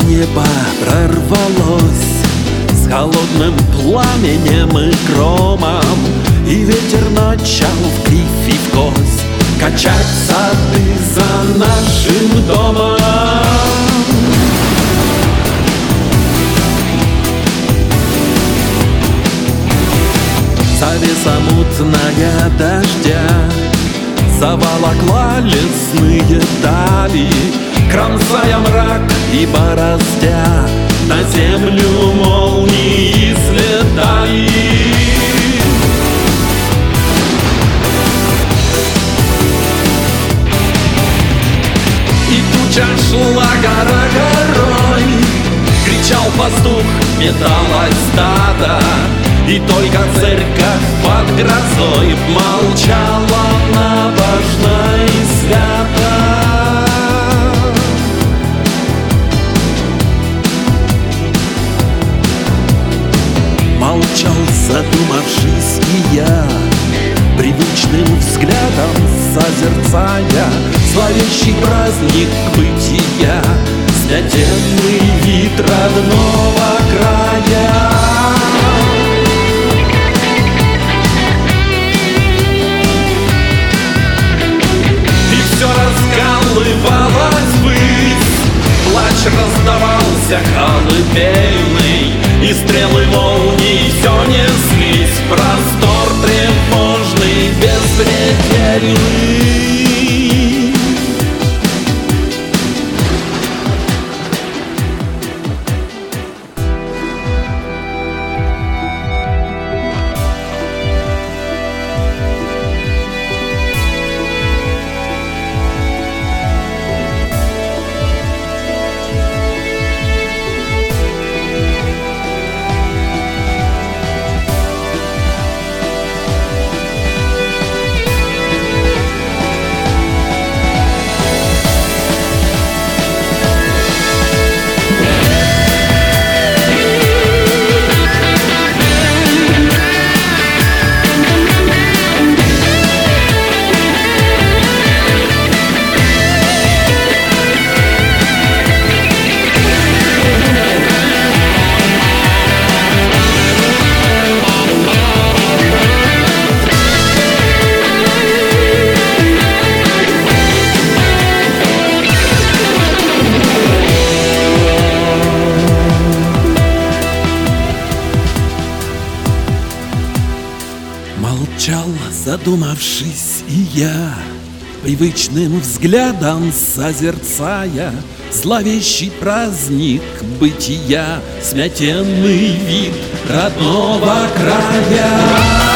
небо прорвалось с холодным пламенем и громом, и ветер начал в кривь и в кость качать сады за нашим домом. Завеса мутная дождя заволокла лесные дали, кромсая мрак и бороздя, на землю молнии слетали. И туча шла гора горой, кричал пастух, металось стадо, и только церковь под грозой молчала набожно и свято. Молчал, задумавшись, и я, привычным взглядом созерцая зловещий праздник бытия, святенный вид родного края. Раскалывалась ввысь, плач раздавался колыбельный, и стрелы молний все неслись в простор тревожный, беспредельный. Молчал, задумавшись, и я, привычным взглядом созерцая зловещий праздник бытия, святенный вид родного края.